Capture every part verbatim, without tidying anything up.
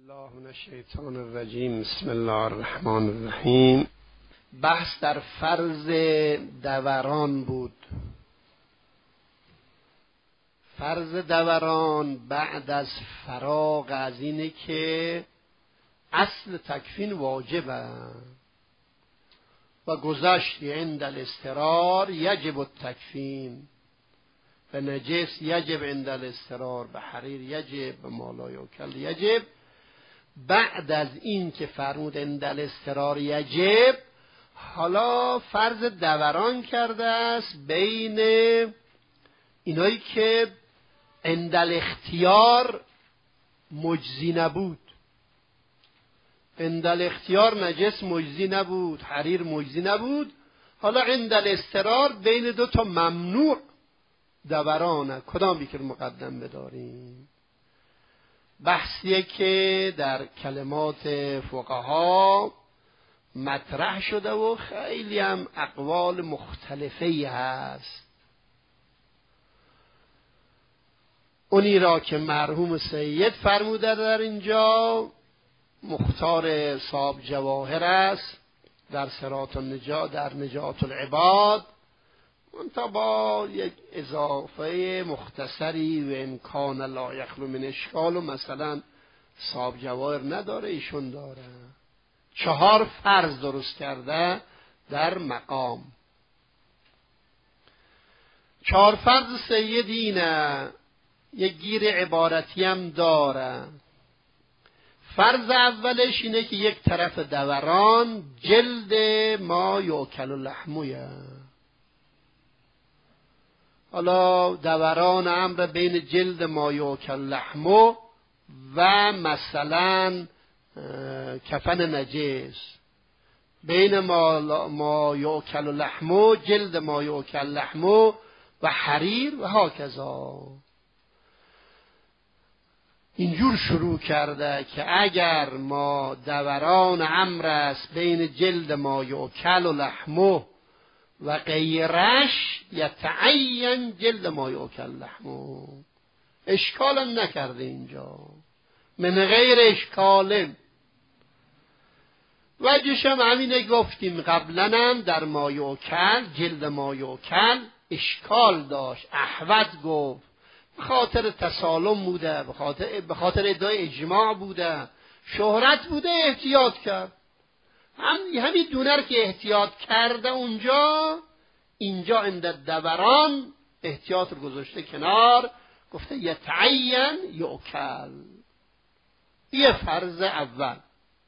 الله من الشیطان الرجیم. بسم الله الرحمن الرحیم. بحث در فرض دوران بود. فرض دوران بعد از فراغ از اینه که اصل تکفین واجبه و گذشتی عند الاضطرار یجب التکفین، به نجس یجب عند الاضطرار، به حریر یجب، به ما لا یؤکل یجب. بعد از این که فرمود عند الاضطرار یجب، حالا فرض دوران کرده است بین اینایی که عند الاختیار مجزی نبود. عند الاختیار نجس مجزی نبود، حریر مجزی نبود، حالا عند الاضطرار بین دو تا ممنوع دورانه، کدام یکی رو مقدم بداریم؟ بحثیه که در کلمات فقها مطرح شده و خیلی هم اقوال مختلفی هست. اونی را که مرحوم سید فرموده در اینجا مختار صاحب جواهر است در صراط النجات، در نجات العباد، منتها با یک اضافه مختصری و امکان لا یخلو من اشکال، و مثلا صاحب جواهر نداره، ایشون داره. چهار فرض درست کرده در مقام. چهار فرض سید اینه، یک گیر عبارتی هم داره. فرض اولش اینه که یک طرف دوران جلد ما یؤکل لحمه. حالا دوران امر بین جلد ما یؤکل لحمه و مثلا کفن نجس، بین ما, ما یؤکل لحمه، جلد ما یؤکل لحمه و حریر و هاکذا. اینجور شروع کرده که اگر ما دوران امر است بین جلد ما یؤکل لحمه و غیرش یتعین جلد ما یؤکل لحمه، اشکال نکرده اینجا، من غیر اشکال. وجهش هم همینه گفتیم قبلا هم در ما یؤکل، جلد ما یؤکل اشکال داشت. احوط گفت به خاطر تسالم بوده، به خاطر به خاطر ادعای اجماع بوده، شهرت بوده، احتیاط کرد. هم همین دونه که احتیاط کرده اونجا، اینجا عند دوران احتیاط رو گذاشته کنار، گفته یتعین یؤکل. این فرض اول.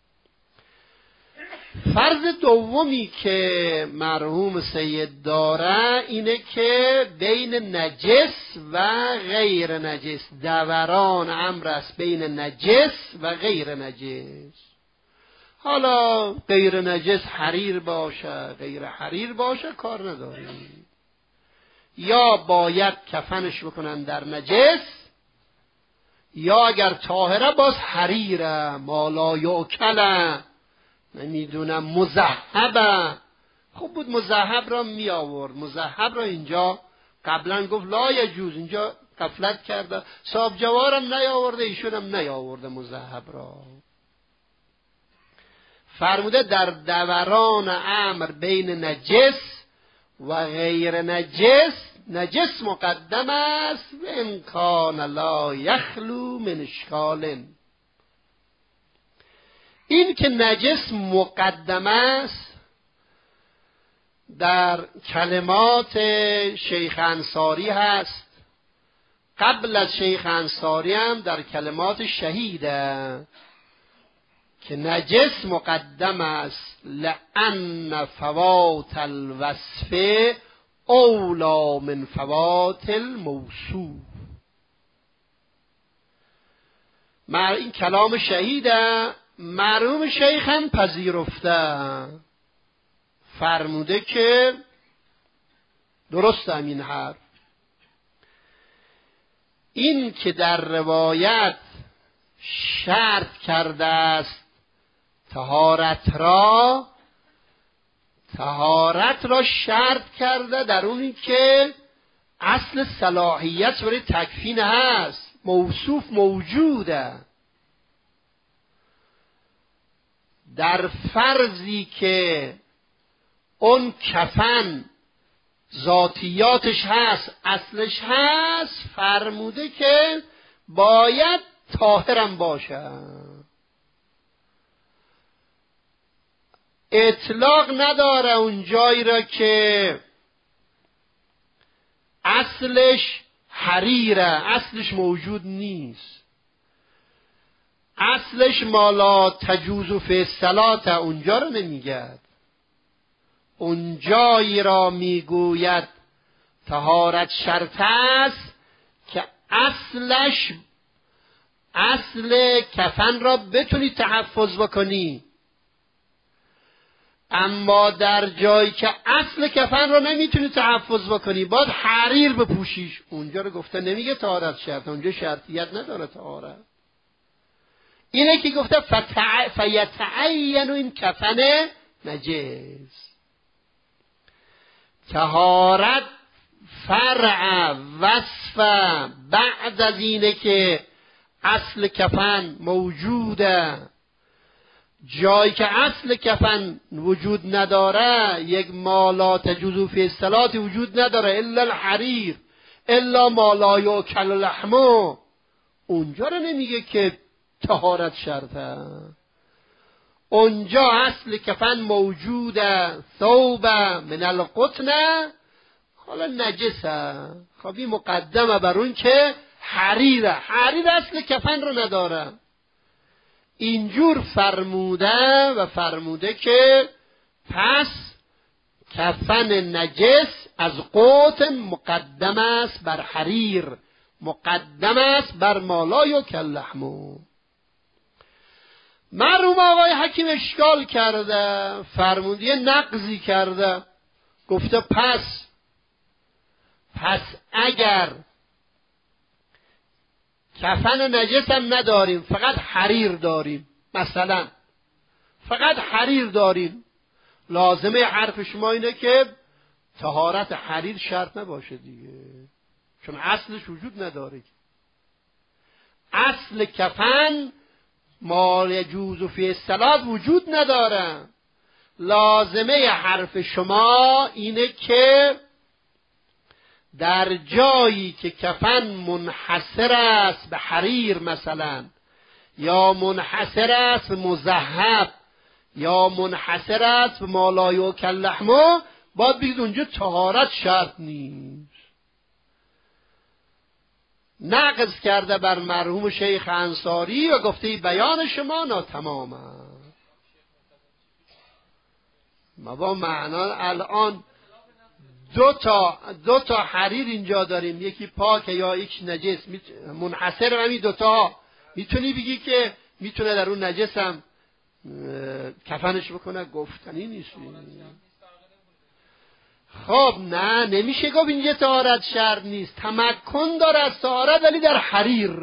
فرض دومی که مرحوم سید داره اینه که بین نجس و غیر نجس دوران امر است، بین نجس و غیر نجس. حالا غیر نجس حریر باشه، غیر حریر باشه، کار نداریم. یا باید کفنش بکنن در نجس، یا اگر طاهره باز حریره، ما لا یؤکل، نمیدونم مذهبه. خوب بود مذهب را می آورد. مذهب را اینجا قبلا گفت لا یجوز، اینجا غفلت کرده. صاحب جوارم نیاورده، ایشون هم نیاورده مذهب را. فرموده در دوران امر بین نجس و غیر نجس، نجس مقدم است و امکان لا یخلو من اشکال. این که نجس مقدم است در کلمات شیخ انصاری هست، قبل از شیخ انصاری هم در کلمات شهیده که نجس مقدم است، لأن فوات الوصف اولا من فوات الموصوف. مر این کلام شهیده، مرحوم شیخ هم پذیرفته، فرموده که درست همین حرف. این که در روایت شرط کرده است طهارت را، طهارت را شرط کرده در اونی که اصل صلاحیت برای تکفین هست، موصوف موجوده. در فرضی که اون کفن ذاتیاتش هست، اصلش هست، فرموده که باید طاهرم باشه. اطلاق نداره اون جایی را که اصلش حریره، اصلش موجود نیست، اصلش مالا تجوز فی الصلاة، اونجا رو نمیگد. اون جایی را میگوید طهارت شرط است که اصلش، اصل کفن را بتونی تحفظ بکنی. اما در جایی که اصل کفن را نمیتونی تحفظ بکنی باید حریر بپوشیش، اونجا رو گفته نمیگه طهارت شرط، اونجا شرطیت نداره طهارت. اینه که گفته فتع... فیتعین این کفن نجس. طهارت فرع وصف بعد از اینه که اصل کفن موجوده. جایی که اصل کفن وجود نداره، یک مالا تجوز فی الصلاة وجود نداره الا الحریر الا مالا یاکل لحمو، اونجا رو نمیگه که طهارت شرطه. اونجا اصل کفن موجوده، ثوب من القطن، حالا نجسه، خب این مقدمه بر اون که حریره، حریر اصل کفن رو نداره. اینجور فرموده و فرموده که پس کفن نجس از قطن مقدم است بر حریر، مقدم است بر مالای و کلحمو. مرحوم آقای حکیم اشکال کرده، فرموده یه نقضی کرده، گفته پس پس اگر کفن نجس هم نداریم، فقط حریر داریم، مثلا فقط حریر داریم، لازمه حرف شما اینه که طهارت حریر شرط نباشه دیگه، چون اصلش وجود نداره. اصل کفن ما یجوز فی الصلاة وجود نداره. لازمه حرف شما اینه که در جایی که کفن منحصر است به حریر مثلا، یا منحصر است به مذهب، یا منحصر است به مالای و کلحمو، باید بگید اونجا طهارت شرط نیست. نقض کرده بر مرحوم شیخ انصاری و گفته بیان شما ناتمام است. ما با معنا الان دو تا دو تا حریر اینجا داریم، یکی پاک یا یک نجس، منحصر همین دو تا. میتونی بگی که میتونه در اون نجس هم کفنش بکنه؟ گفتنی نیست. خب نه، نمیشه گفت اینجا طهارت شرط نیست، تمکن داره از طهارت ولی در حریر.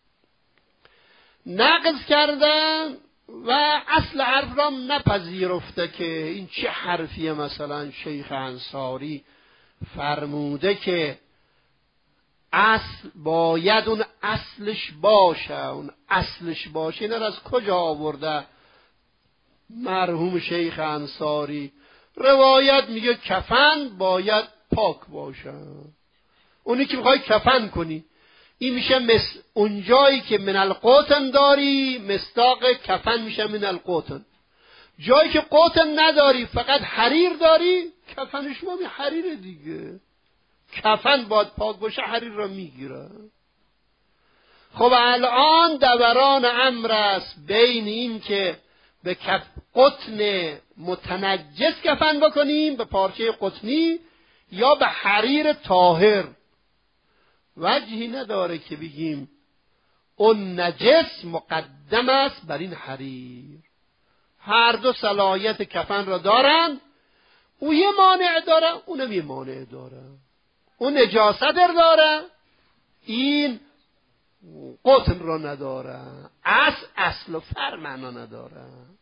نقض کردن و اصل حرف را نپذیرفته که این چه حرفیه. مثلا شیخ انصاری فرموده که اصل باید اون اصلش باشه، اون اصلش باشه. اینا را از کجا آورده مرحوم شیخ انصاری؟ روایت میگه کفن باید پاک باشه. اونی که میخوای کفن کنی، این میشه مثل اون جایی که من القطن داری، مصداق کفن میشه من القطن. جایی که قطن نداری فقط حریر داری، کفن شما می حریر دیگه. کفن باید پاک باشه، حریر را میگیره. خب الان دوران امر است بین این که به کف قطن متنجس کفن بکنیم، به پارچه قطنی، یا به حریر طاهر. وجهی نداره که بگیم اون نجس مقدم است بر این حریر. هر دو صلاحیت کفن را دارن. او یه مانع داره، اونم یه مانع داره. اون نجاست داره، این قطن را نداره. اصل اصل و فر معنا نداره.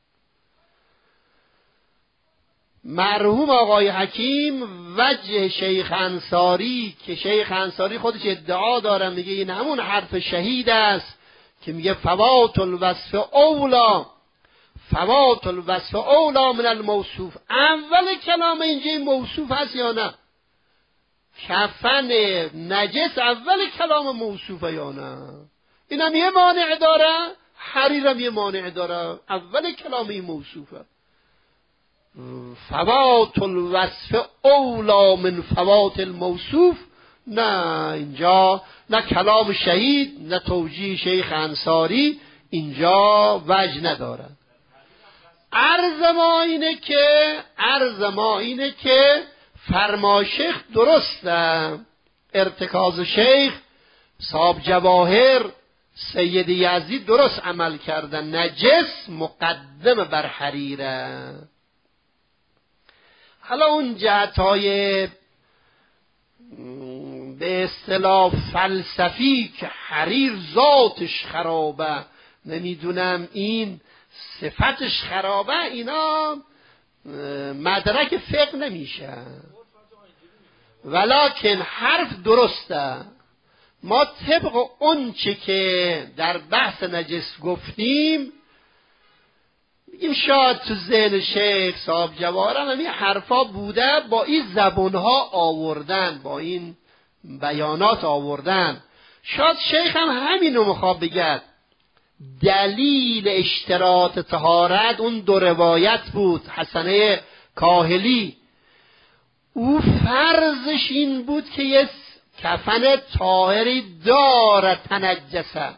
مرحوم آقای حکیم وجه شیخ انصاری که شیخ انصاری خودش ادعا داره، میگه این همون حرف شهید است که میگه فوات الوصف اولا فوات الوصف اولا من الموصوف. اول کلام اینجا موصوف هست یا نه؟ کفن نجس اول کلام موصوفه یا نه؟ اینم یه مانع داره، حریرم یه مانع داره. اول کلام این موصوفه. فوات الوصف اولا من فوات الموصوف. نه اینجا نه کلام شهید نه توجیه شیخ انصاری اینجا وجه نداره. عرض ما اینه که عرض ما اینه که فرما شیخ درسته، ارتکاز شیخ صاحب جواهر سید یزدی درست عمل کردن. نجس مقدم بر حریره. حالا اون جهت‌های به اصطلاح فلسفی که حریر ذاتش خرابه، نمیدونم این صفتش خرابه، اینا مدرک فقه نمیشه. ولکن حرف درسته. ما طبق اون چه که در بحث نجس گفتیم این شاید تو ذهن شیخ صاحب جواهر هم این حرفا بوده، با این زبونها آوردن، با این بیانات آوردن. شاید شیخ هم همینو میخواد بگد. دلیل اشتراط طهارت اون دو روایت بود، حسنه کاهلی. او فرضش این بود که یه کفن طاهری داره تنجسه.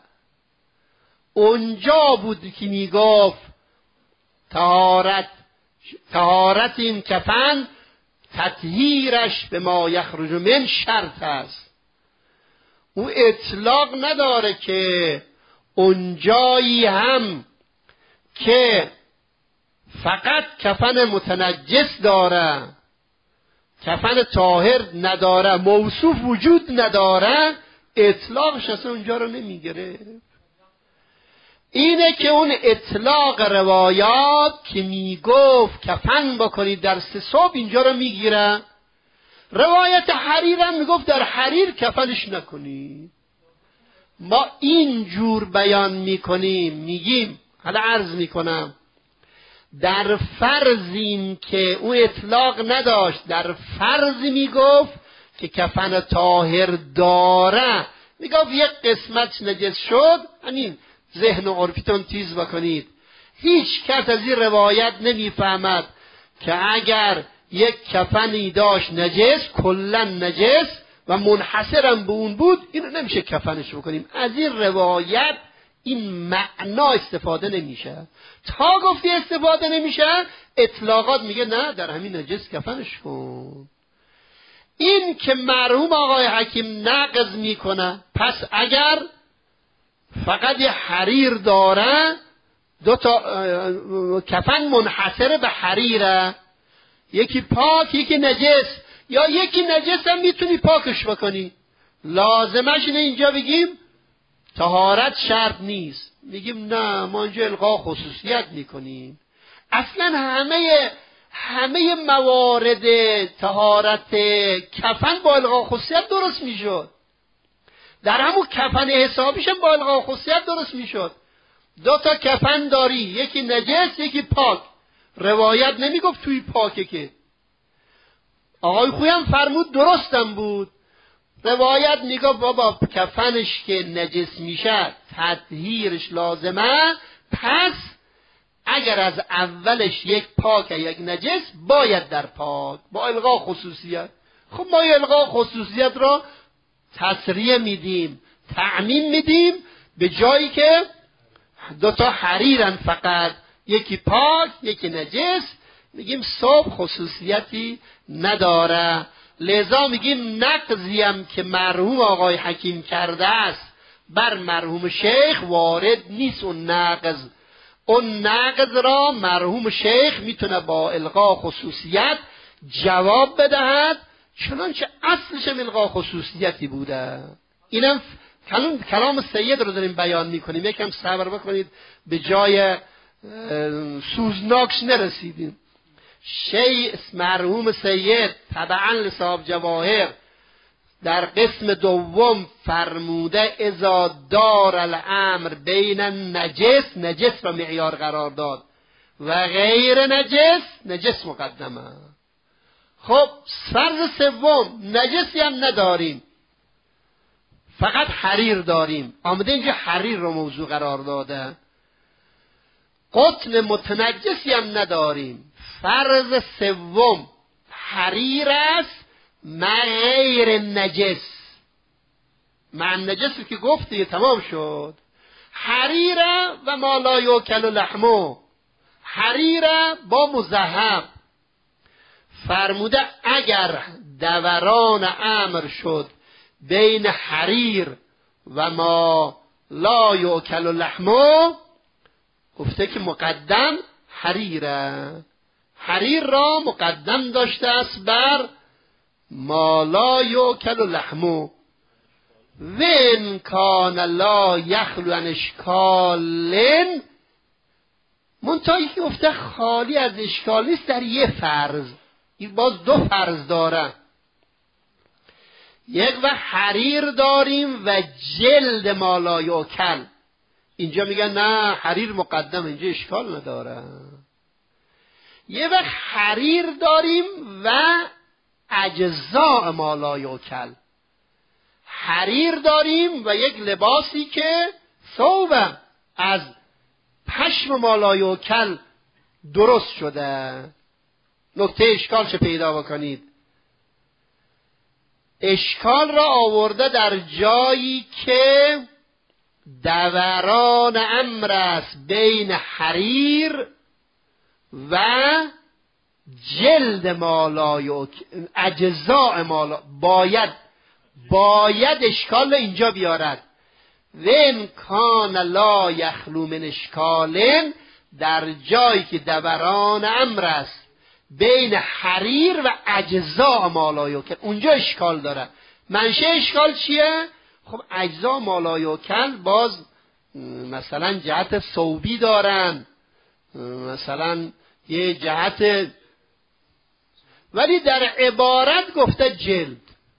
اونجا بود که میگفت طهارت طهارت این کفن تطهیرش به ما یخرج من شرط است. او اطلاق نداره که اونجایی هم که فقط کفن متنجس داره، کفن طاهر نداره، موصوف وجود نداره، اطلاقش اصلا اونجا رو نمیگیره. اینه که اون اطلاق روایات که میگفت کفن بکنید در سه صبح اینجا رو میگیره. روایت حریر هم میگفت در حریر کفنش نکنید. ما این جور بیان میکنیم، میگیم حالا عرض میکنم در فرضیم که اون اطلاق نداشت، در فرضی میگفت که کفن طاهر داره، میگفت یک قسمت نجس شد، همین ذهن و عرفتون تیز بکنید. هیچ کس از این روایت نمیفهمد که اگر یک کفنی داشت نجس، کلن نجس و منحصرم به اون بود، اینو نمیشه کفنش بکنیم. از این روایت این معنا استفاده نمیشه. تا گفتی استفاده نمیشه، اطلاقات میگه نه در همین نجس کفنش کن. این که مرحوم آقای حکیم نقض میکنه، پس اگر فقط یه حریر داره، دو تا کفن منحصره به حریره، یکی پاک یکی نجس، یا یکی نجس هم میتونی پاکش بکنی، لازمش اینه اینجا بگیم طهارت شرط نیست. میگیم نه ما اینجا الغا خصوصیت میکنیم. اصلا همه همه موارد طهارت کفن با الغا خصوصیت درست میشد. در همون کفن حسابیش هم با الغا خصوصیت درست میشد. دو تا کفن داری، یکی نجس یکی پاک، روایت نمیگفت توی پاکه که. آقای خویم فرمود درستم بود، روایت میگفت بابا کفنش که نجس میشه تطهیرش لازمه، پس اگر از اولش یک پاک یک نجس باید در پاک با الغا خصوصیت. خب ما الغا خصوصیت را تصریح میدیم، تعمیم میدیم، به جایی که دوتا حریرن فقط، یکی پاک یکی نجس، میگیم صبح خصوصیتی نداره. لذا میگیم نقضیم که مرحوم آقای حکیم کرده است بر مرحوم شیخ وارد نیست. اون نقض اون نقض را مرحوم شیخ میتونه با الغا خصوصیت جواب بدهد، چنانچه اصلش هم الغا خصوصیتی بوده. اینم کلام کلام سید رو داریم بیان میکنیم، یکم صبر بکنید، به جای سوزناکش نرسیدیم. شیخ مرحوم سید تبعا لصاحب جواهر در قسم دوم فرموده اذا دار الامر بین نجس، نجس را معیار قرار داد، و غیر نجس، نجس مقدمه. خب فرض سوم، نجسی هم نداریم، فقط حریر داریم. آمده اینجا حریر رو موضوع قرار داده. قطن متنجسی هم نداریم. فرض سوم حریر است مع غیر نجس. مع نجسی که گفتی تمام شد. حریر و ما لا یؤکل لحمه، حریر با مذهب. فرموده اگر دوران امر شد بین حریر و ما لا یؤکل لحمه، گفته که مقدم حریره. حریر را مقدم داشته است بر ما لا یؤکل لحمه. وین کان لا یخلو عن اشکال، منتهی که گفته خالی از اشکال نیست در یه فرض. این باز دو فرض داره. یک وقت حریر داریم و جلد ما لا یؤکل. اینجا میگن نه حریر مقدم، اینجا اشکال نداره. یه وقت حریر داریم و اجزاء ما لا یؤکل. حریر داریم و یک لباسی که ثوب از پشم ما لا یؤکل درست شده. نکته اشکال چه پیدا بکنید؟ اشکال را آورده در جایی که دوران امر است بین حریر و جلد ما لا یؤکل، اجزاء ما لا، باید باید اشکال اینجا بیارد. وین کان لا یخلو من اشکال، در جایی که دوران امر است بین حریر و اجزاء ما لا یؤکل، اونجا اشکال داره. منشه اشکال چیه؟ خب اجزاء ما لا یؤکل باز مثلا جهت ثوبی دارن، مثلا یه جهت، ولی در عبارت گفته جلد.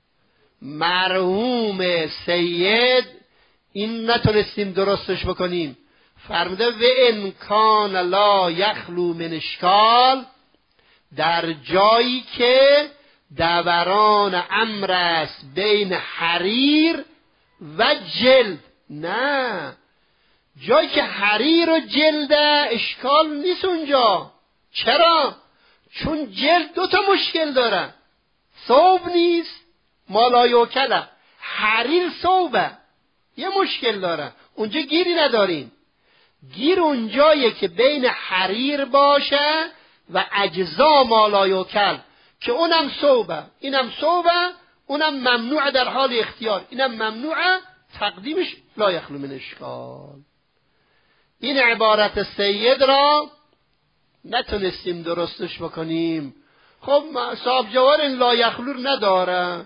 مرحوم سید این نتونستیم درستش بکنیم. فرموده و ان کان لا یخلو من اشکال، در جایی که دوران امر است بین حریر و جلد. نه، جایی که حریر و جلده اشکال نیست اونجا. چرا؟ چون جلد دو تا مشکل داره. ثوب نیست، ما لا یؤکل. حریر ثوبه، یه مشکل داره. اونجا گیری نداریم. گیر اونجایه که بین حریر باشه و اجزا ما لا یؤکل، که اونم ثوبه، اینم ثوبه، اونم ممنوع در حال اختیار، اینم ممنوعه، تقدیمش لا یخلو من اشکال. این عبارت سید را نتونستیم درستش بکنیم. خب صاحب جوار این لا یخلو نداره،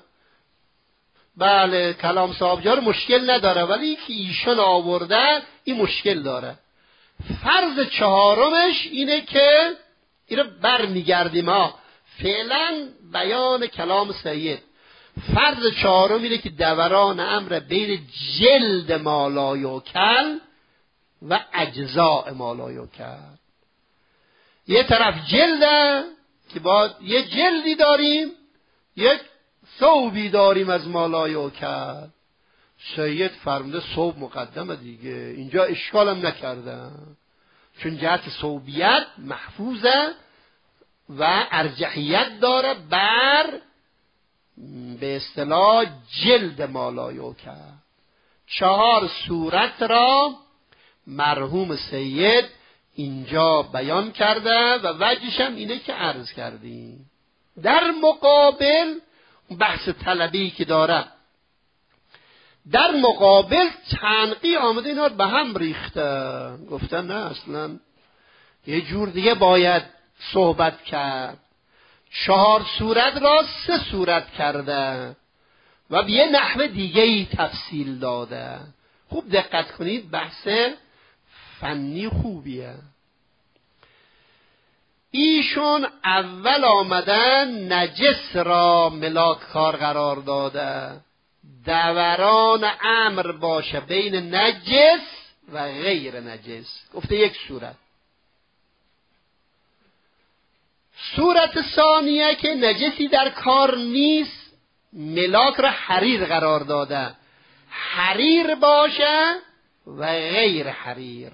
بله کلام صاحب جوار مشکل نداره، ولی که ایشون آورده این مشکل داره. فرض چهارمش اینه که اینو بر میگردیم ها، فعلا بیان کلام سید. فرض چهارم اینه که دوران امر بین جلد ما لا یؤکل و اجزاء ما لا یؤکل. یه طرف جلده که با یه جلدی داریم، یک ثوبی داریم از ما لا یؤکل. سید فرموده ثوب مقدمه دیگه، اینجا اشکالم نکردم، چون جهت ثوبیت محفوظه و ارجحیت داره بر به اصطلاح جلد ما لا یؤکل. چهار صورت را مرحوم سید اینجا بیان کرده و وجهش هم اینه که عرض کردیم. در مقابل بحث طلبی که داره، در مقابل تنقی آمده اینا رو به هم ریخته، گفتن نه اصلا یه جور دیگه باید صحبت کرد. چهار صورت را سه صورت کرده و به یه نحو دیگه ای تفصیل داده. خوب دقت کنید، بحث فنی خوبیه. ایشون اول آمدن نجس را ملاک کار قرار داده، دوران امر باشه بین نجس و غیر نجس، گفته یک صورت. صورت ثانیه که نجسی در کار نیست، ملاک را حریر قرار داده، حریر باشه و غیر حریر.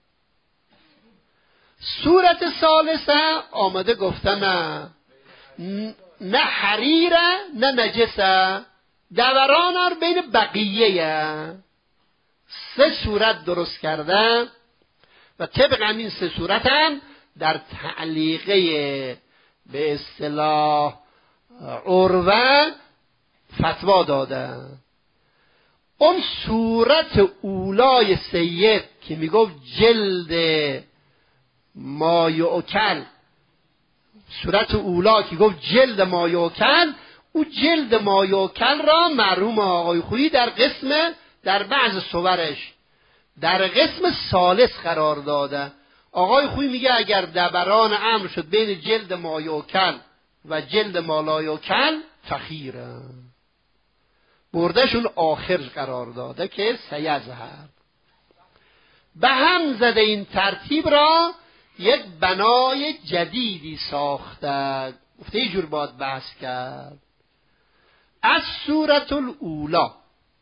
صورت ثالثه آمده گفته نه نه حریره نه نجسه، دوران ها بین بقیه. سه صورت درست کرده و طبق همین سه صورت هم در تعلیقه به اصطلاح عروه فتوا داده. اون صورت اولای سید که میگفت جلد ما یؤکل، صورت اولا که گفت جلد ما یؤکل، او جلد ما یؤکل را مرحوم آقای خویی در قسم در بعض صورش در قسم ثالث قرار داده. آقای خویی میگه اگر دبران امر شد بین جلد ما یؤکل و جلد ما لا یؤکل تخیره، بردهشون آخر قرار داده که سیظهر. به هم زده این ترتیب را یک بنای جدیدی ساخته. گفته یه جور باید بحث کرد. از صورت الاولا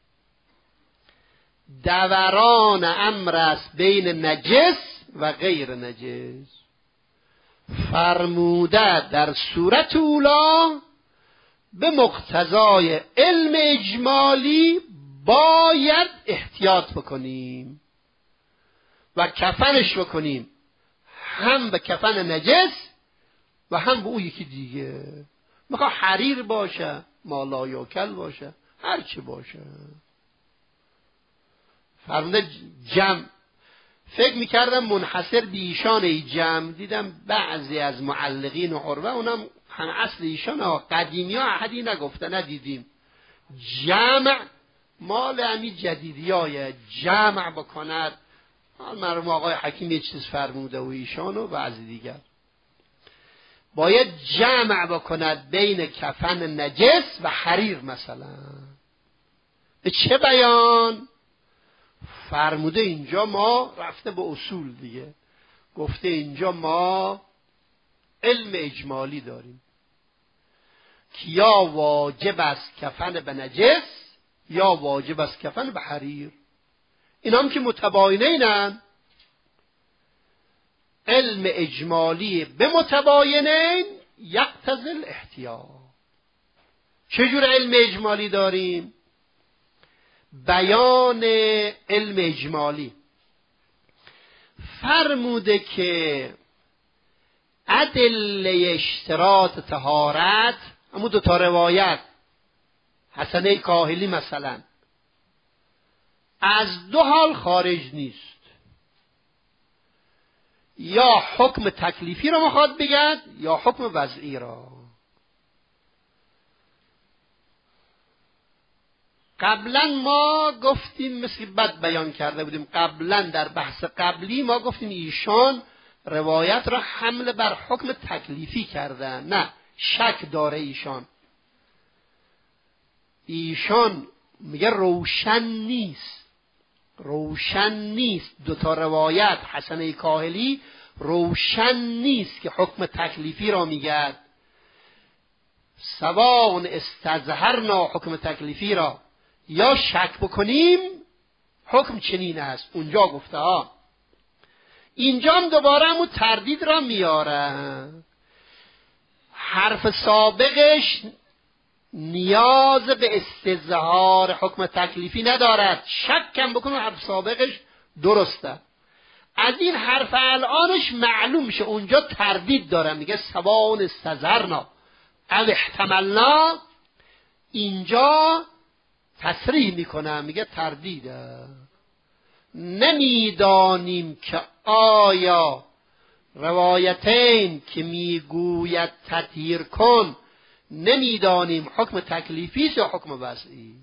دوران امر است بین نجس و غیر نجس. فرموده در صورت اولا به مقتضای علم اجمالی باید احتیاط بکنیم و کفنش بکنیم، هم به کفن نجس و هم به اون یکی دیگه. میخواه حریر باشه، مالا یوکل باشه، هر چی باشه. فرموده جمع. فکر میکردم منحصر به ایشان ای جمع، دیدم بعضی از معلقین و عروه اونم هم اصل ایشان ها قدیمی ها احدی نگفته ندیدیم. جمع مال همی جدیدی های جمع بکند. مرحوم آقای حکیم یه چیز فرموده و ایشان و بعضی دیگر باید جمع بکند بین کفن نجس و حریر. مثلا به چه بیان؟ فرموده اینجا ما رفته به اصول دیگه، گفته اینجا ما علم اجمالی داریم که یا واجب است کفن به نجس یا واجب است کفن به حریر. این هم که متباینینن. علم اجمالی به متباینین یقتضی الاحتیاط. چجور علم اجمالی داریم؟ بیان علم اجمالی فرموده که ادله اشتراط طهارت، همون دو تا روایت حسنه کاهلی مثلا، از دو حال خارج نیست. یا حکم تکلیفی را میخواد بگد یا حکم وضعی را. قبلا ما گفتیم، مثل بد بیان کرده بودیم قبلا در بحث قبلی، ما گفتیم ایشان روایت را حمل بر حکم تکلیفی کردن. نه، شک داره ایشان. ایشان میگه روشن نیست، روشن نیست. دو تا روایت حسنه کاهلی روشن نیست که حکم تکلیفی را میگه. سواء استظهرنا حکم تکلیفی را یا شک بکنیم حکم چنین است. اونجا گفته ها. اینجا هم دوباره همون تردید را میاره. حرف سابقش نیاز به استظهار حکم تکلیفی ندارد. شک کم بکنه حرف سابقش درسته. از این حرف الانش معلوم میشه اونجا تردید داره. میگه سواء استظهرنا او احتملنا. اینجا تصریح میکنه، میگه تردیده. نمیدانیم که آیا روایتین که میگوید تطهیر کن، نمیدانیم حکم تکلیفی است یا حکم وضعی.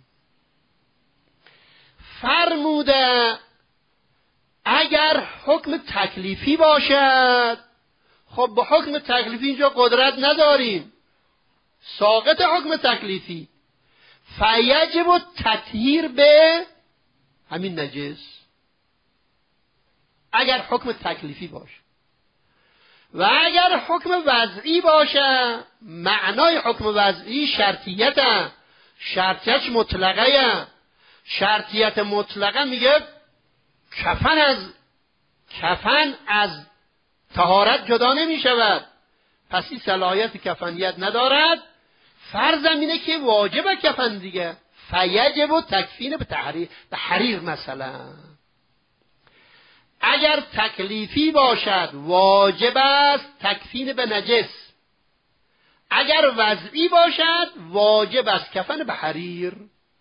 فرموده اگر حکم تکلیفی باشد، خب به حکم تکلیفی اینجا قدرت نداریم، ساقط حکم تکلیفی، فیجب التطهیر به همین نجس. اگر حکم تکلیفی باشه، و اگر حکم وضعی باشه، معنای حکم وضعی شرطیت، شرطیت مطلقه. شرطیت مطلقه میگه کفن از کفن از طهارت جدا نمی شود، پس این صلاحیت کفنیت ندارد. فرضم اینه که واجب کفن دیگه، فیجب و تکفین به تحریر، به حریر مثلا. اگر تکلیفی باشد واجب است تکفین به نجس، اگر وضعی باشد واجب است کفن به حریر.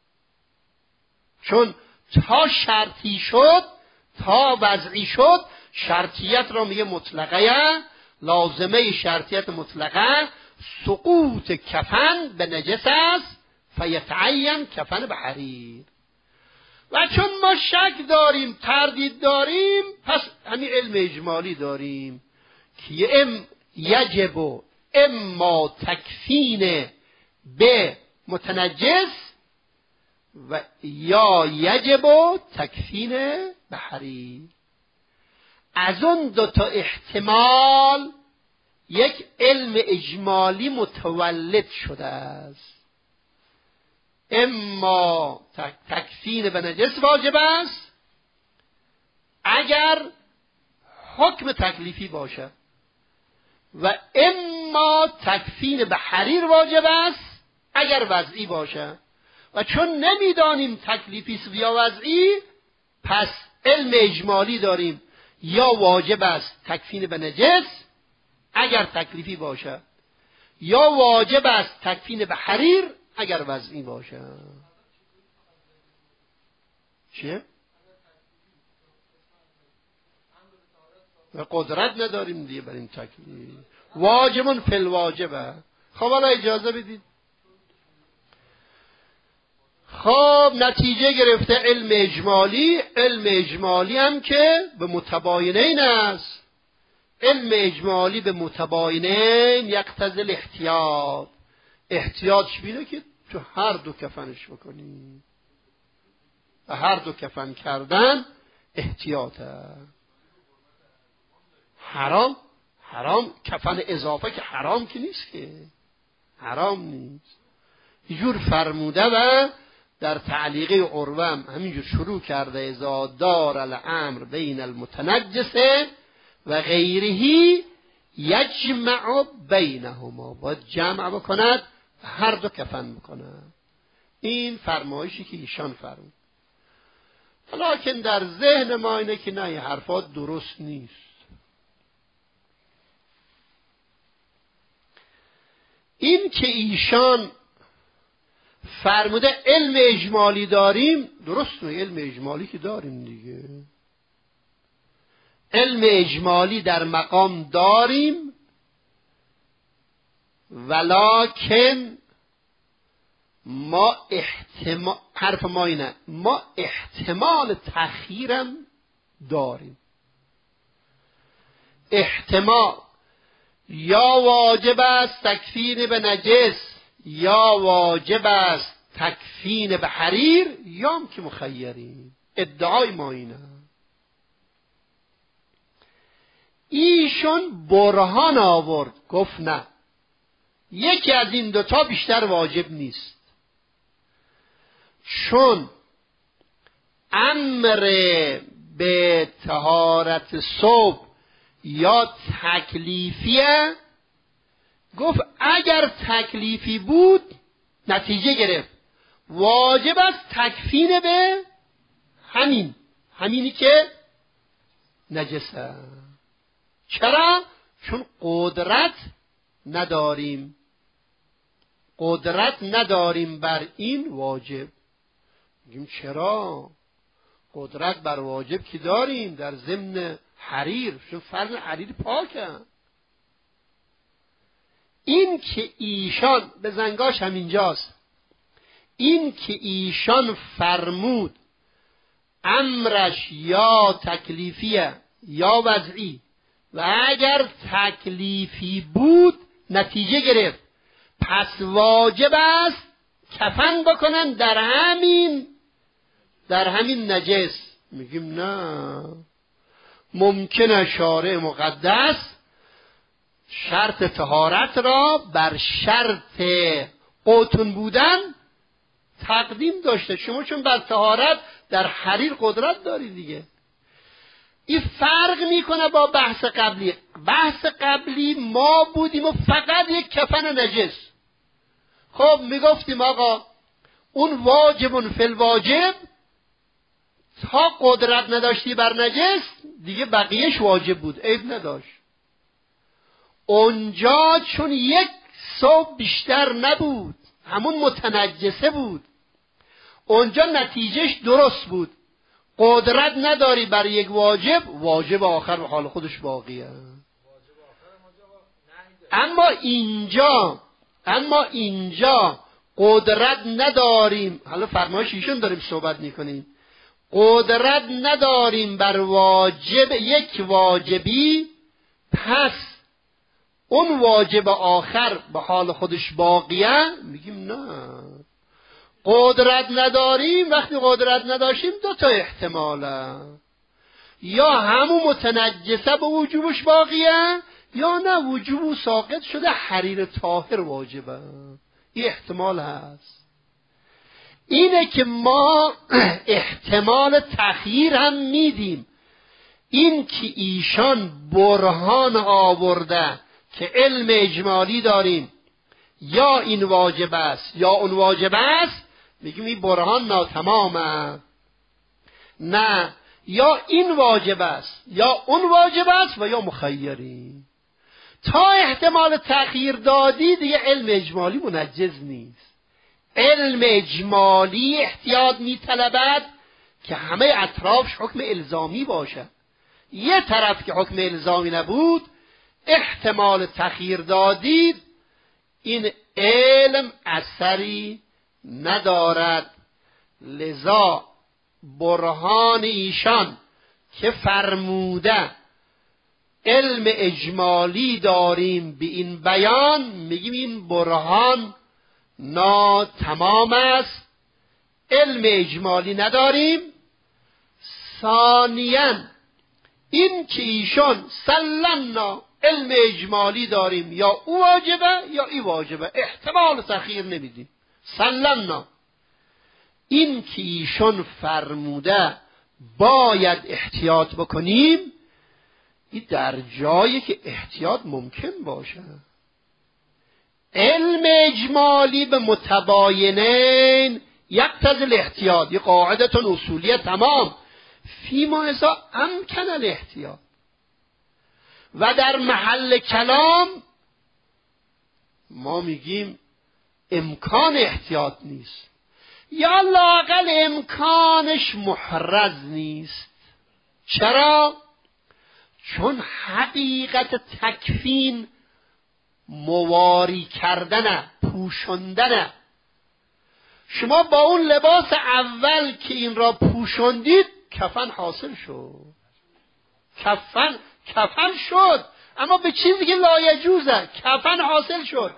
چون تا شرطی شد، تا وضعی شد، شرطیت را میگه مطلقه. لازمه شرطیت مطلقه سقوط کفن به نجس است، فیتعین کفن به حریر. و چون ما شک داریم، تردید داریم، پس همین علم اجمالی داریم که ام یجب اما تکفین به متنجس و یا یجب تکفین به حریر. از اون دو تا احتمال یک علم اجمالی متولد شده است. اما تکفین به نجس واجب است اگر حکم تکلیفی باشه، و اما تکفین به حریر واجب است اگر وضعی باشه. و چون نمیدانیم تکلیفی است یا وضعی، پس علم اجمالی داریم یا واجب است تکفین به نجس اگر تکلیفی باشه، یا واجب است تکفین به حریر اگر وضعی باشه. چیه؟ و قدرت نداریم دیگه بر این تکلیف. واجبون فی الواجبه. خب حالا اجازه بدید. خب نتیجه گرفته علم اجمالی. علم اجمالی هم که به متباینین است. علم اجمالی به متباینین یقتضی الاحتیاط. احتیاطش بینه که تو هر دو کفنش بکنی، و هر دو کفن کردن احتیاطه. حرام حرام کفن اضافه که حرام که نیست، که حرام نیست. اینجور فرموده و در تعلیقه عروه هم همینجور شروع کرده: اذا دار الامر بین المتنجس و غیره یجمع بینهما، باید جمع بکند و هر دو کفن بکند. این فرمایشی که ایشان فرمود. لیکن در ذهن ما اینه که نه، این حرفات درست نیست. این که ایشان فرموده علم اجمالی داریم، درست نه، علم اجمالی که داریم دیگه، علم اجمالی در مقام داریم، ولکن ما احتمال، حرف ما اینه، ما احتمال تأخیرم داریم. احتمال یا واجب است تکفین به نجس، یا واجب است تکفین به حریر، یا هم که مخیریم. ادعای ما اینه. ایشون برهان آورد، گفت نه، یکی از این دوتا بیشتر واجب نیست، چون امر به طهارت صبح یا تکلیفیه. گفت اگر تکلیفی بود نتیجه گرفت واجب است تکفین به همین همینی که نجسه. چرا؟ چون قدرت نداریم، قدرت نداریم بر این واجب. میگیم چرا؟ قدرت بر واجب که داریم در ضمن حریر، چون فرض حریر پاکه. این که ایشان به زنگاش همینجاست، این که ایشان فرمود امرش یا تکلیفیه یا وضعی، و اگر تکلیفی بود نتیجه گرفت پس واجب است کفن بکنن در همین در همین نجس. میگیم نه، ممکنه شارع مقدس شرط طهارت را بر شرط قوتون بودن تقدیم داشته. شما چون بر طهارت در حریر قدرت داری دیگه. این فرق میکنه با بحث قبلی. بحث قبلی ما بودیم و فقط یک کفن نجس. خب میگفتیم آقا اون واجبون فی الواجب، تا قدرت نداشتی بر نجس دیگه بقیهش واجب بود، عیب نداشت. اونجا چون یک صوب بیشتر نبود، همون متنجسه بود، اونجا نتیجهش درست بود. قدرت نداری بر یک واجب، واجب آخر به حال خودش باقیه. اما اینجا اما اینجا قدرت نداریم، حالا فرمایش ایشون داریم صحبت میکنیم، قدرت نداریم بر واجب، یک واجبی، پس اون واجب آخر به حال خودش باقیه. میگیم نه، قدرت نداریم. وقتی قدرت نداشتیم دو تا احتماله، یا همون متنجسه به وجوبش باقیه، یا نه وجوب ساقط شده، حریر طاهر واجبه. این احتمال هست. اینه که ما احتمال تخییر هم میدیم. این که ایشان برهان آورده که علم اجمالی داریم، یا این واجب است یا اون واجب است، میگیم این برهان ناتمامه. نه، یا این واجب است یا اون واجب است و یا مخیری. تا احتمال تأخیر دادی دیگه علم اجمالی منجز نیست. علم اجمالی احتیاط میطلبد که همه اطرافش حکم الزامی باشه. یه طرف که حکم الزامی نبود، احتمال تأخیر دادید، این علم اثری ندارد. لذا برهان ایشان که فرموده علم اجمالی داریم به این بیان، میگیم این برهان ناتمام است، علم اجمالی نداریم. ثانیاً این که ایشان سلمنا علم اجمالی داریم، یا او واجبه یا ای واجبه، احتمال تأخیر نمیدیم. سلمنا این که ایشان فرموده باید احتیاط بکنیم، این در جایی که احتیاط ممکن باشه. علم اجمالی به متباینین یقتضی الاحتیاط، یه قاعدتون اصولیه تمام، فیما اذا امکن الاحتیاط. و در محل کلام ما میگیم امکان احتیاط نیست، یا لااقل امکانش محرز نیست. چرا؟ چون حقیقت تکفین مواری کردنه، پوشندنه. شما با اون لباس اول که این را پوشندید کفن حاصل شد، کفن کفن شد، اما به چیزی که لایجوزه کفن حاصل شد.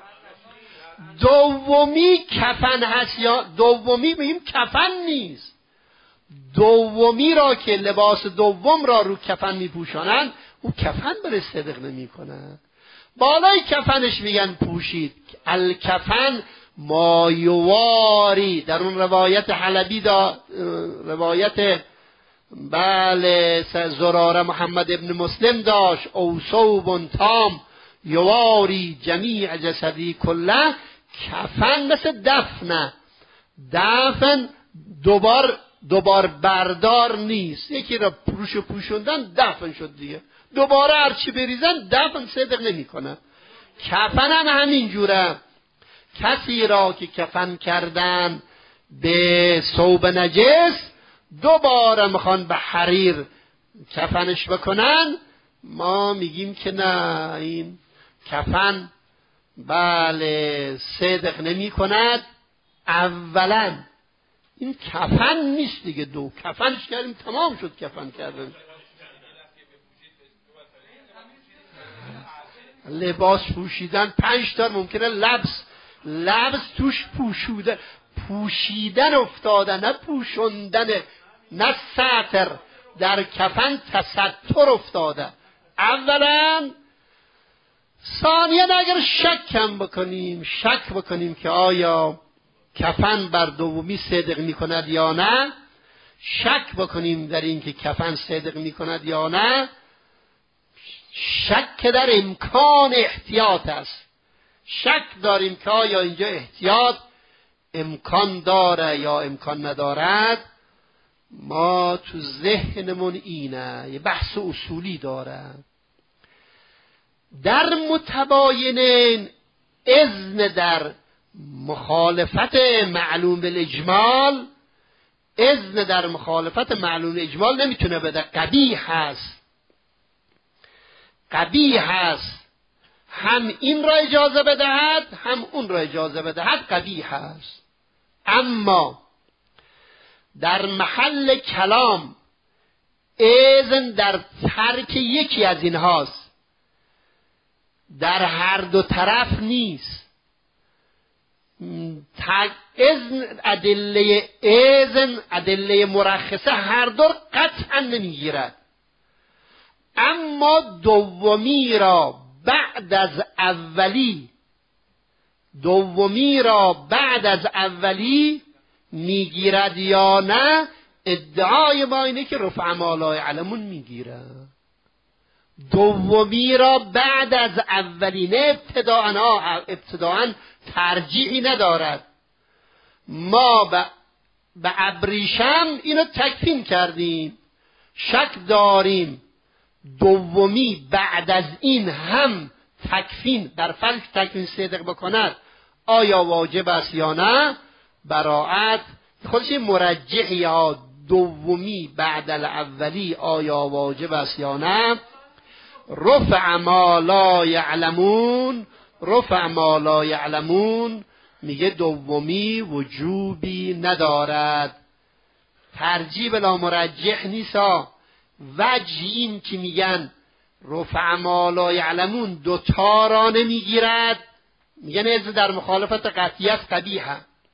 دومی کفن هست یا دومی میگیم کفن نیست. دومی را که لباس دوم را رو کفن میپوشانند، او کفن بر صدق نمی کنه. بالای کفنش میگن پوشید. الکفن ما یواری، در اون روایت حلبی دا روایت بله زراره محمد ابن مسلم داشت، او ثوب تام یواری جمیع جسدی کله. کفن مثل دفنه، دفن دوبار دوبار بردار نیست. یکی را پروش پوشوندن دفن شد دیگه، دوباره هرچی بریزن دفن صدق نمی کنه. کفن هم همین جوره. کسی را که کفن کردن به ثوب نجس، دوباره میخوان به حریر کفنش بکنن، ما میگیم که نه، این کفن بله صدق نمی کند. اولا این کفن نیست دیگه، دو کفنش کردیم تمام شد کفن کردن. لباس پوشیدن پنج تا ممکنه لبس لبس توش پوشیدن پوشیدن افتاده، نه پوشندن، نه ساتر. در کفن تستر افتاده. اولا ثانیاً اگر شک هم بکنیم شک بکنیم که آیا کفن بر دومی صدق می کند یا نه، شک بکنیم در این که کفن صدق می کند یا نه، شک در امکان احتیاط است. شک داریم که آیا اینجا احتیاط امکان داره یا امکان ندارد. ما تو ذهنمون اینه، یه بحث اصولی داره. در متباینین اذن در مخالفت معلوم بالاجمال، اذن در مخالفت معلوم بالاجمال نمیتونه بده، قبیح هست. قبیح هست، هم این را اجازه بدهد هم اون را اجازه بدهد، قبیح هست. اما در محل کلام اذن در ترک یکی از اینهاست، در هر دو طرف نیست. اذن ادله اذن ادله مرخصه هر دو قطعا نمیگیرد، اما دومی را بعد از اولی دومی را بعد از اولی میگیرد یا نه. ادعای ما اینه که رفع ما لا یعلمون میگیرد. دومی را بعد از اولی، نه ابتداءً ابتداءً ترجیحی ندارد. ما به به ابریشم اینو تکفین کردیم، شک داریم دومی بعد از این هم تکفین در فرض تکفین صدق بکند آیا واجب است یا نه. براعت خودش مرجح، یا دومی بعد الاولی آیا واجب است یا نه. رفع ما لا یعلمون، رفع ما لا یعلمون میگه دومی وجوبی ندارد. ترجیح بلا مرجح نیسا. وجه این که میگن رفع ما لا یعلمون دوتا را نمیگیرد، میگن از در مخالفت قطعیت قبیحه.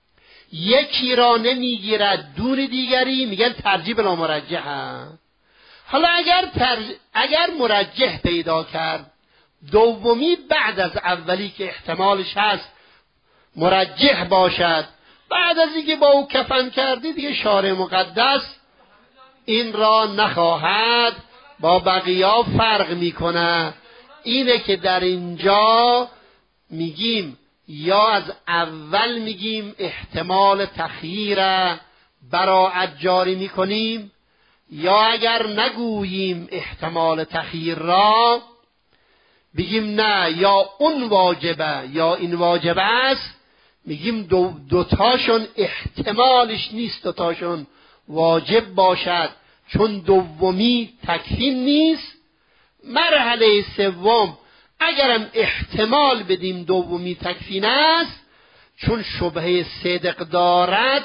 یکی را نمیگیرد دون دیگری، میگن ترجیح بلا مرجحه. حالا اگر ترج... اگر مرجح پیدا کرد دومی بعد از اولی که احتمالش هست مرجح باشد، بعد از اینکه با او کفن کردی دیگه شارع مقدس این را نخواهد، با بقیه فرق میکنه. اینه که در اینجا میگیم یا از اول میگیم احتمال تخییر براعت جاری میکنیم، یا اگر نگوییم احتمال تخییر را بگیم نه یا اون واجبه یا این واجبه است، میگیم دو دوتاشون احتمالش نیست دوتاشون واجب باشد، چون دومی تکفین نیست. مرحله سوم اگرم احتمال بدیم دومی تکفین است، چون شبهه صدق دارد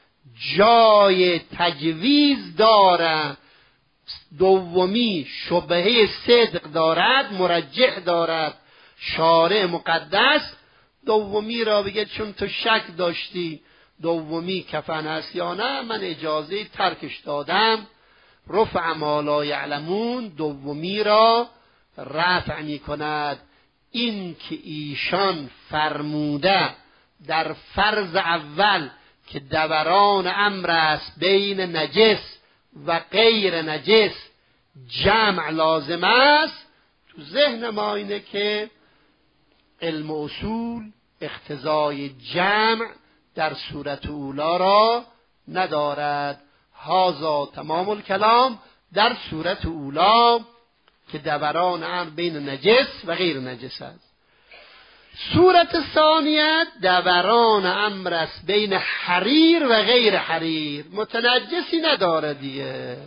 جای تجویز دارد. دومی شبهه صدق دارد، مرجح دارد، شارع مقدس دومی را بگه چون تو شک داشتی دومی کفن است یا نه، من اجازه ترکش دادم. رفع ما لا یعلمون دومی را رفع می کند. این که ایشان فرموده در فرض اول که دوران امر است بین نجس و غیر نجس جمع لازم است، تو ذهن ما اینه که علم اصول اقتضای جمع در صورت اولا را ندارد. هذا تمام الکلام در صورت اولا که دوران امر بین نجس و غیر نجس است. صورت ثانیه دوران امر است بین حریر و غیر حریر، متنجسی نداره دیگه.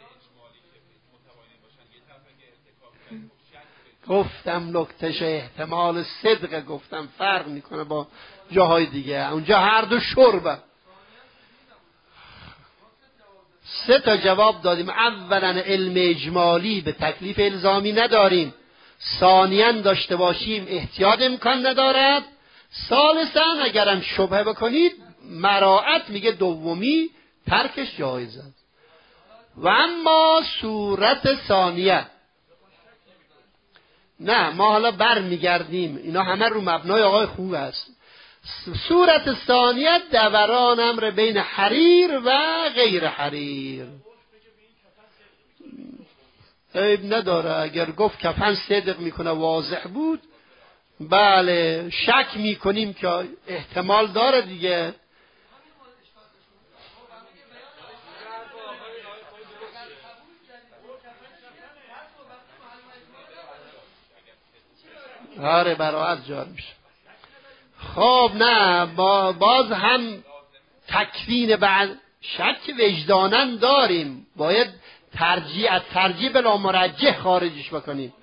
گفتم نکتهش احتمال صدق، گفتم فرق میکنه با جاهای دیگه، اونجا هر دو شربه. سه تا جواب دادیم. اولا علم اجمالی به تکلیف الزامی نداریم، ثانیاً داشته باشیم احتیاط امکان ندارد، ثالثاً اگرم شبهه بکنید مراعت میگه دومی ترکش جایز است. و اما صورت ثانیه نه ما حالا بر میگردیم، اینا همه رو مبنای آقای خوب است. صورت ثانیه دوران امر بین حریر و غیر حریر. عیب نداره اگر گفت کفن صدق میکنه واضح بود، بله شک میکنیم که احتمال داره دیگه. آره براحت جار میشه. خب نه با باز هم تکوین بعد شک وجدانن داریم، باید ترجیح از ترجیح بلا مرجح خارجش بکنیم.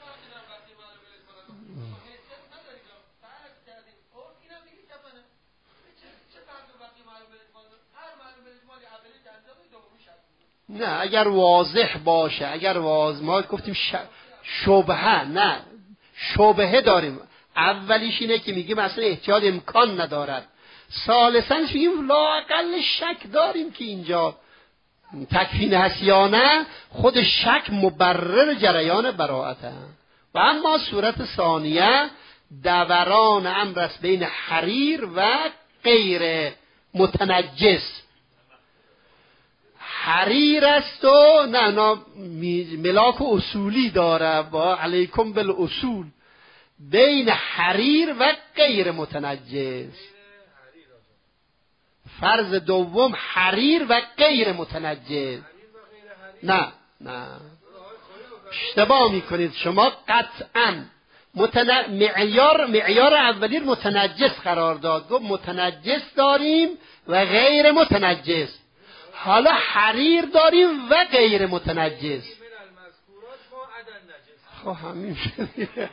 نه اگر واضح باشه، اگر واضح ما گفتیم ش... شبهه، نه شبهه داریم. اولیش اینه که میگیم اصلا احتیاط امکان ندارد، ثالثاًش میگیم لااقل شک داریم که اینجا تکفین هست یا نه. خود شک مبرر جریان براءته. و اما صورت ثانیه دوران امر است بین حریر و غیر متنجس. حریر است و نه نه ملاک اصولی داره با علیکم بالاصول، بین حریر و غیر متنجس. فرض دوم حریر و غیر متنجس. نه نه اشتباه میکنید شما قطعا. متن... معیار معیار اولی متنجس قرار داد، گفت متنجس داریم و غیر متنجس. حالا حریر داریم و غیر متنجس. خب همین شدیه.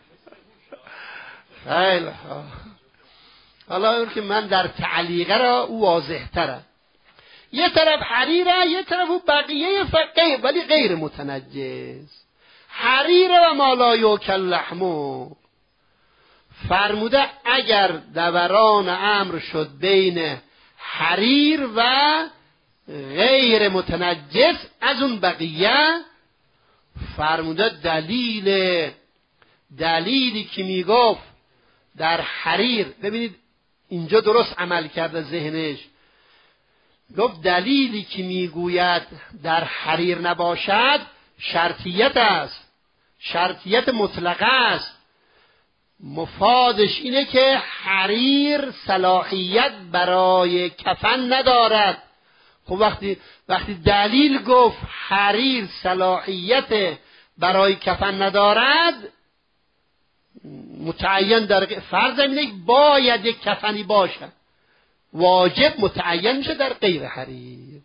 خیلی خوب. حالا اون که من در تعلیقه را او واضح تره، یه طرف حریره یه طرف او بقیه فقه ولی غیر متنجس. حریر و مالا یوکل لحمو فرموده اگر دوران امر شد بین حریر و غیر متنجس از اون بقیه، فرموده دلیل دلیلی که میگفت در حریر، ببینید اینجا درست عمل کرده ذهنش، گفت دلیلی که میگوید در حریر نباشد شرطیت است، شرطیت مطلقه است. مفادش اینه که حریر صلاحیت برای کفن ندارد. خب وقتی وقتی دلیل گفت حریر صلاحیت برای کفن ندارد، متعین در فرض اینه باید یک کفنی باشه، واجب متعین میشه در غیر حریر.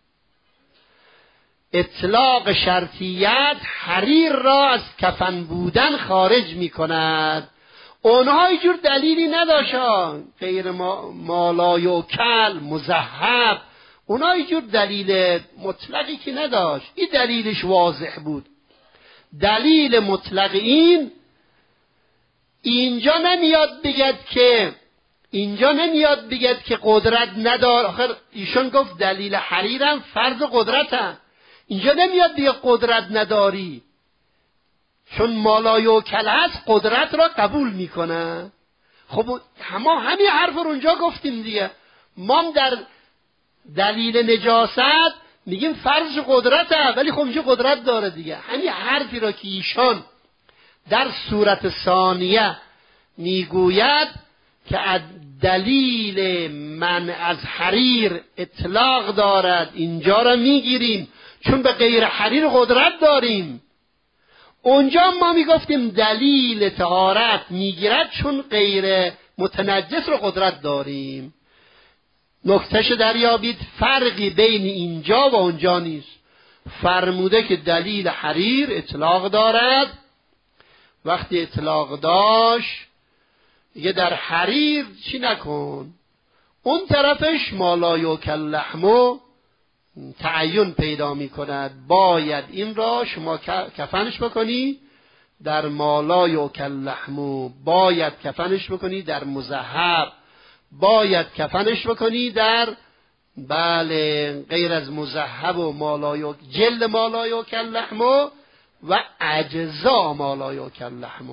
اطلاق شرطیت حریر را از کفن بودن خارج میکند. اونها اینجور دلیلی نداشتن، غیر مالا یوکل مذهب، اونها اینجور دلیل مطلقی که نداشت. این دلیلش واضح بود. دلیل مطلق این اینجا نمیاد بگد که اینجا نمیاد بگد که قدرت ندار. آخر ایشون گفت دلیل حریرم فرض قدرتم، اینجا نمیاد بگه قدرت نداری، چون مالا یوکل هست قدرت را قبول میکنه. خب ما همین حرف رو اونجا گفتیم دیگه. ما در دلیل نجاست میگیم فرض قدرته، ولی خب اینجا قدرت داره دیگه. همین حرفی را که ایشان در صورت ثانیه میگوید که از دلیل من از حریر اطلاق دارد، اینجا را میگیریم چون به غیر حریر قدرت داریم. اونجا ما میگفتیم دلیل طهارت میگیرد چون غیر متنجس رو قدرت داریم. نکتهش دریابید، فرقی بین اینجا و اونجا نیست. فرموده که دلیل حریر اطلاق دارد، وقتی اطلاق داشت دیگه در حریر چی نکن، اون طرفش مالا یوکل لحمو تعین پیدا می کند. باید این را شما کفنش بکنی در مالا یوکل لحمو، باید کفنش بکنی در مذهب، باید کفنش بکنی در بله غیر از مذهب و مالا یوکل جلد مالا یوکل لحمو و اجزا ما لا یاکل لحم.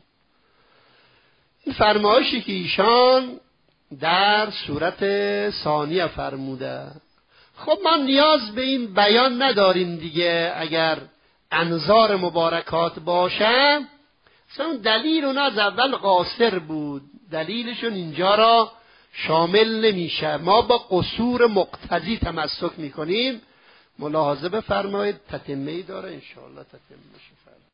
این فرمایشی که ایشان در صورت ثانیه فرموده. خب ما نیاز به این بیان نداریم دیگه، اگر انظار مبارکات باشه. مثلا دلیل اون از اول قاصر بود، دلیلشون اینجا را شامل نمیشه. ما با قصور مقتضی تمسک میکنیم. ملاحظه بفرمایید، تتمه‌ای داره انشاءالله تتمه.